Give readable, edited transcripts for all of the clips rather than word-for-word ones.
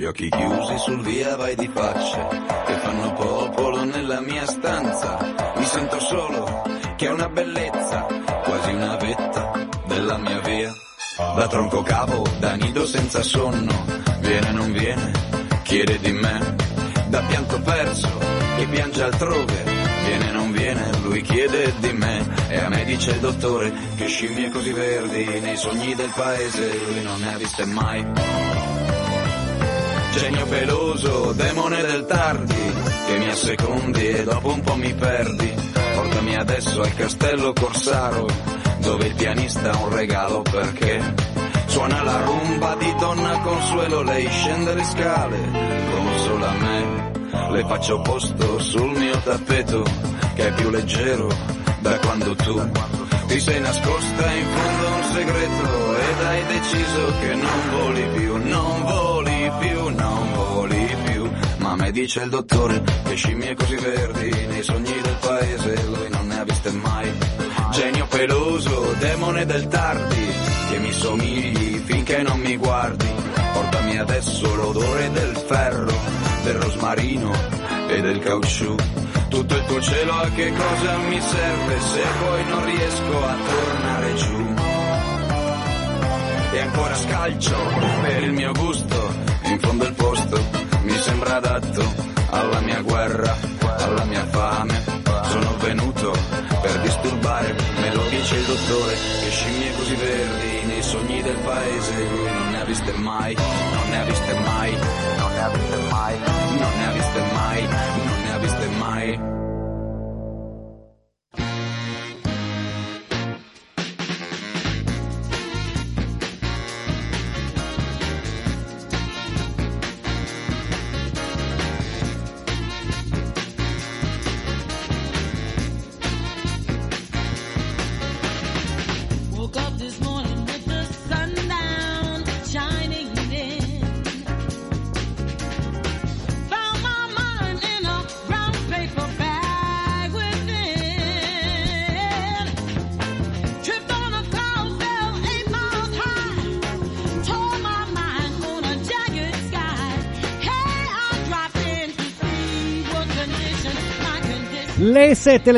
occhi chiusi sul via vai di faccia che fanno popolo nella mia stanza. Mi sento solo, che è una bellezza, quasi una vetta della mia via. Da tronco cavo, da nido senza sonno, viene non viene, chiede di me. Da pianto perso, che piange altrove, viene non viene, lui chiede di me. E a me dice il dottore che scimmie così verdi nei sogni del paese lui non ne ha viste mai. Genio peloso, demone del tardi, che mi assecondi e dopo un po' mi perdi. Portami adesso al castello Corsaro, dove il pianista ha un regalo perché suona la rumba di Donna Consuelo. Lei scende le scale come solo a me, le faccio posto sul mio tappeto che è più leggero da quando tu ti sei nascosta in fondo a un segreto ed hai deciso che non voli più, non voli più, non voli più. Ma me dice il dottore che scimmie così verdi nei sogni del paese lui non ne ha viste mai. Genio peloso, demone del tardi, che mi somigli finché non mi guardi. Portami adesso l'odore del ferro, del rosmarino e del caucciù. Tutto il tuo cielo a che cosa mi serve se poi non riesco a tornare giù. E ancora scalcio per il mio gusto, in fondo il posto mi sembra adatto alla mia guerra, alla mia fame. Sono venuto per disturbare, me lo dice il dottore, che scimmie così verdi nei sogni del paese lui non ne ha viste mai, non ne ha viste mai, non ne ha viste mai, non ne ha viste mai, non ne ha viste mai. Le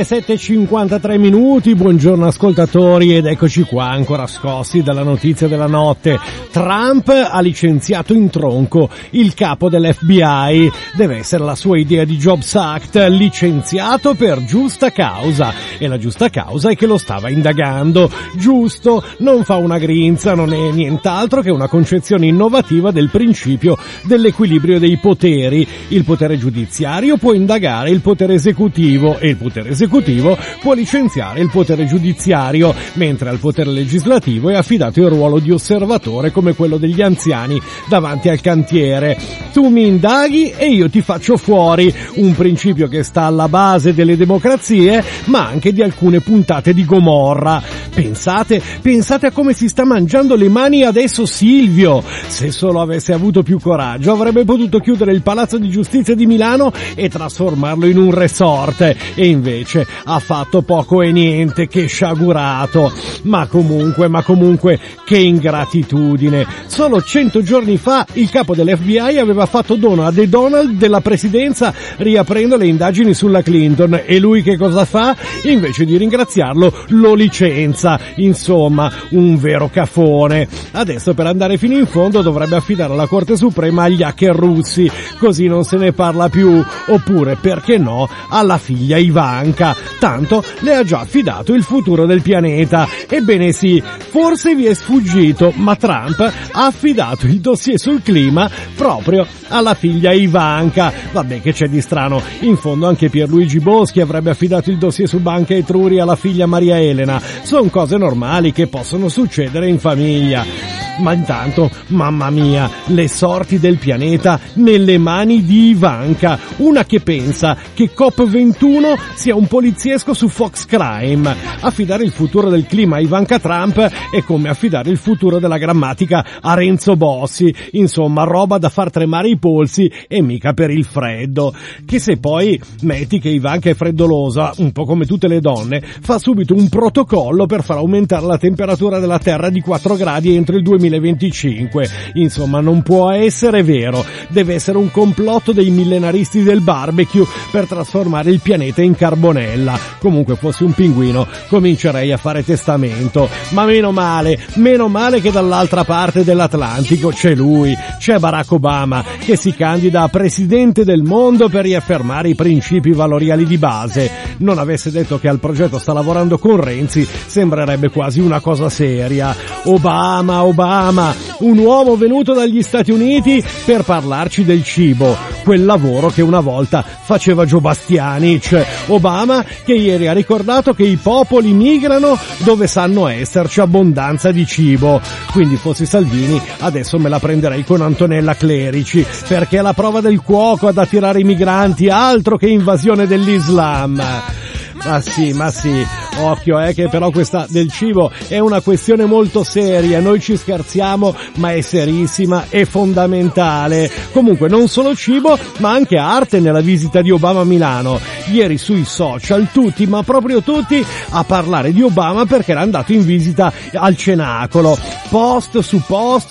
7:53 minuti, buongiorno ascoltatori ed eccoci qua ancora scossi dalla notizia della notte. Trump ha licenziato in tronco il capo dell'FBI, deve essere la sua idea di Jobs Act, licenziato per giusta causa e la giusta causa è che lo stava indagando. Giusto, non fa una grinza, non è nient'altro che una concezione innovativa del principio dell'equilibrio dei poteri. Il potere giudiziario può indagare il potere esecutivo e il potere esecutivo può licenziare il potere giudiziario, mentre al potere legislativo è affidato il ruolo di osservatore come quello degli anziani davanti al cantiere. Tu mi indaghi e io ti faccio fuori, un principio che sta alla base delle democrazie ma anche di alcune puntate di Gomorra. Pensate a come si sta mangiando le mani adesso Silvio. Se solo avesse avuto più coraggio avrebbe potuto chiudere il Palazzo di Giustizia di Milano e trasformarlo in un resort, e invece ha fatto poco e niente, che sciagurato. Ma comunque che ingratitudine. Solo 100 giorni fa il capo dell'FBI aveva fatto dono a The Donald della presidenza riaprendo le indagini sulla Clinton, e lui che cosa fa? Invece di ringraziarlo lo licenza. Insomma, un vero cafone. Adesso per andare fino in fondo dovrebbe affidare la Corte Suprema agli hacker russi, così non se ne parla più, oppure perché no alla figlia Ivanka, tanto le ha già affidato il futuro del pianeta. Ebbene sì, forse vi è sfuggito, ma Trump ha affidato il dossier sul clima proprio alla figlia Ivanka. Vabbè, che c'è di strano, in fondo anche Pierluigi Boschi avrebbe affidato il dossier su Banca Etruria alla figlia Maria Elena. Sono cose normali che possono succedere in famiglia. Ma intanto, mamma mia, le sorti del pianeta nelle mani di Ivanka, una che pensa che COP21 sia un poliziesco su Fox Crime. Affidare il futuro del clima a Ivanka Trump è come affidare il futuro della grammatica a Renzo Bossi. Insomma, roba da far tremare i polsi e mica per il freddo. Che se poi metti che Ivanka è freddolosa, un po' come tutte le donne, fa subito un protocollo per far aumentare la temperatura della Terra di 4 gradi entro il 2050. 2025. Insomma, non può essere vero, deve essere un complotto dei millenaristi del barbecue per trasformare il pianeta in carbonella. Comunque, fossi un pinguino comincerei a fare testamento, ma meno male che dall'altra parte dell'Atlantico c'è lui, c'è Barack Obama, che si candida a presidente del mondo per riaffermare i principi valoriali di base. Non avesse detto che al progetto sta lavorando con Renzi, sembrerebbe quasi una cosa seria. Obama, un uomo venuto dagli Stati Uniti per parlarci del cibo, quel lavoro che una volta faceva Joe Bastianic. Obama che ieri ha ricordato che i popoli migrano dove sanno esserci abbondanza di cibo. Quindi fossi Salvini adesso me la prenderei con Antonella Clerici, perché è la prova del cuoco ad attirare i migranti, altro che invasione dell'Islam. Ma sì, occhio che però questa del cibo è una questione molto seria, noi ci scherziamo ma è serissima e fondamentale. Comunque non solo cibo ma anche arte nella visita di Obama a Milano. Ieri sui social tutti, ma proprio tutti, a parlare di Obama perché era andato in visita al Cenacolo. Post su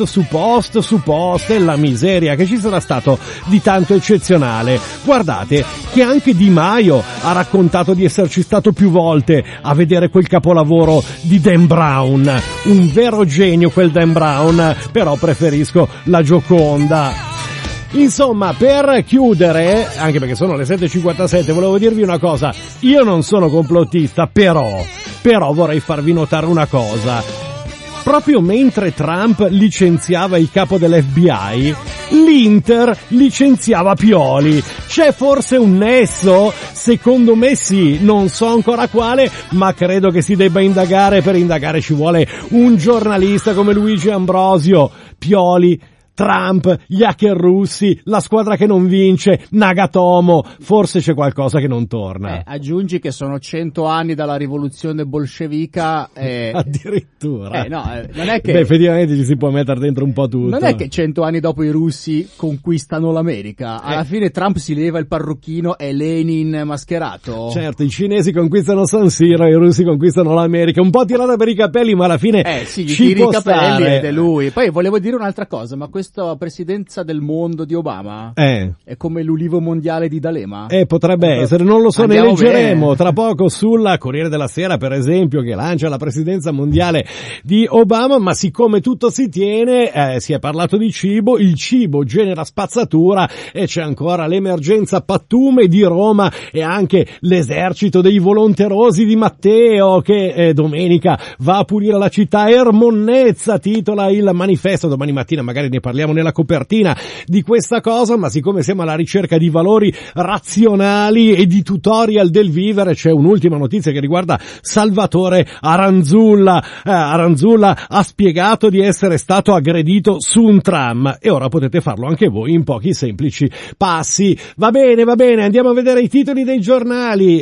post e la miseria che ci sarà stato di tanto eccezionale. Guardate che anche Di Maio ha raccontato di esserci stato più volte a vedere quel capolavoro di Dan Brown, un vero genio quel Dan Brown, però preferisco la Gioconda. Insomma, per chiudere, anche perché sono le 7:57, volevo dirvi una cosa: io non sono complottista, però vorrei farvi notare una cosa. Proprio mentre Trump licenziava il capo dell'FBI, l'Inter licenziava Pioli. C'è forse un nesso? Secondo me sì, non so ancora quale, ma credo che si debba indagare. Per indagare ci vuole un giornalista come Luigi Ambrosio. Pioli, Trump, gli hacker russi, la squadra che non vince, Nagatomo, forse c'è qualcosa che non torna. Aggiungi che sono 100 anni dalla rivoluzione bolscevica. Addirittura. Non è che... Beh, effettivamente ci si può mettere dentro un po' tutto. Non è che 100 anni dopo i russi conquistano l'America. Alla fine Trump si leva il parrucchino e Lenin mascherato. Certo, i cinesi conquistano San Siro e i russi conquistano l'America. Un po' tirata per i capelli, ma alla fine sì, gli ci tiri può i capelli stare. ed è lui. Poi volevo dire un'altra cosa, ma questa presidenza del mondo di Obama è come l'ulivo mondiale di D'Alema? Potrebbe essere, non lo so, ne Andiamo leggeremo bene. tra poco sulla Corriere della Sera, per esempio, che lancia la presidenza mondiale di Obama. Ma siccome tutto si tiene, si è parlato di cibo, il cibo genera spazzatura e c'è ancora l'emergenza pattume di Roma e anche l'esercito dei volonterosi di Matteo che domenica va a pulire la città. Ermonnezza titola il manifesto, domani mattina magari ne parliamo nella copertina di questa cosa, ma siccome siamo alla ricerca di valori razionali e di tutorial del vivere, c'è un'ultima notizia che riguarda Salvatore Aranzulla. Aranzulla ha spiegato di essere stato aggredito su un tram e ora potete farlo anche voi in pochi semplici passi. Va bene, andiamo a vedere i titoli dei giornali,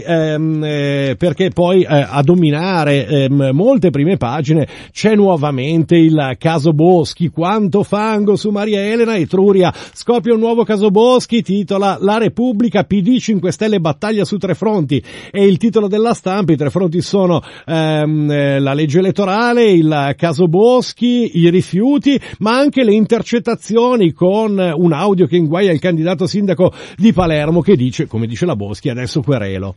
perché poi a dominare molte prime pagine c'è nuovamente il caso Boschi. Quanto fango su Maria Elena Etruria, scoppia un nuovo caso Boschi, titola La Repubblica, PD 5 Stelle battaglia su tre fronti, è il titolo della Stampa. I tre fronti sono la legge elettorale, il caso Boschi, i rifiuti, ma anche le intercettazioni con un audio che inguaia il candidato sindaco di Palermo che dice, come dice la Boschi, adesso querelo.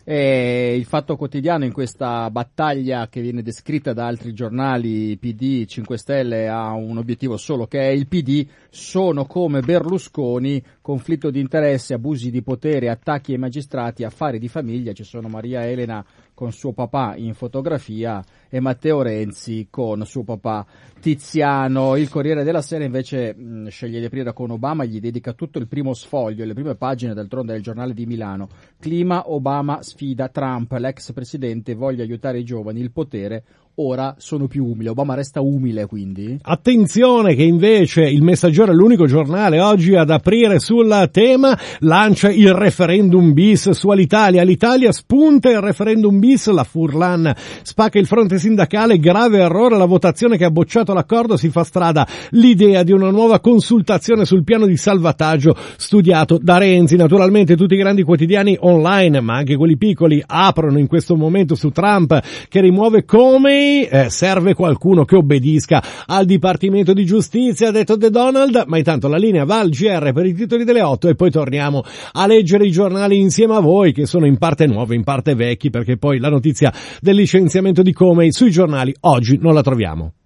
Il Fatto Quotidiano, in questa battaglia che viene descritta da altri giornali, PD 5 Stelle ha un obiettivo solo, che è il PD, sono come Berlusconi, conflitto di interessi, abusi di potere, attacchi ai magistrati, affari di famiglia. Ci sono Maria Elena con suo papà in fotografia e Matteo Renzi con suo papà Tiziano. Il Corriere della Sera invece sceglie di aprire con Obama, gli dedica tutto il primo sfoglio, le prime pagine d'altronde del Giornale di Milano. Clima, Obama sfida Trump, l'ex presidente voglia aiutare i giovani, il potere, ora sono più umile. Obama resta umile, quindi. Attenzione che invece il Messaggero è l'unico giornale oggi ad aprire sul tema, lancia il referendum bis su Alitalia. L'Italia spunta il referendum bis, la Furlan spacca il fronte sindacale, grave errore la votazione che ha bocciato l'accordo, si fa strada l'idea di una nuova consultazione sul piano di salvataggio studiato da Renzi. Naturalmente tutti i grandi quotidiani online, ma anche quelli piccoli, aprono in questo momento su Trump che rimuove Comey Comey, serve qualcuno che obbedisca al Dipartimento di Giustizia, ha detto The Donald, ma intanto la linea va al GR per i titoli delle 8 e poi torniamo a leggere i giornali insieme a voi, che sono in parte nuovi, in parte vecchi, perché poi la notizia del licenziamento di Comey sui giornali oggi non la troviamo.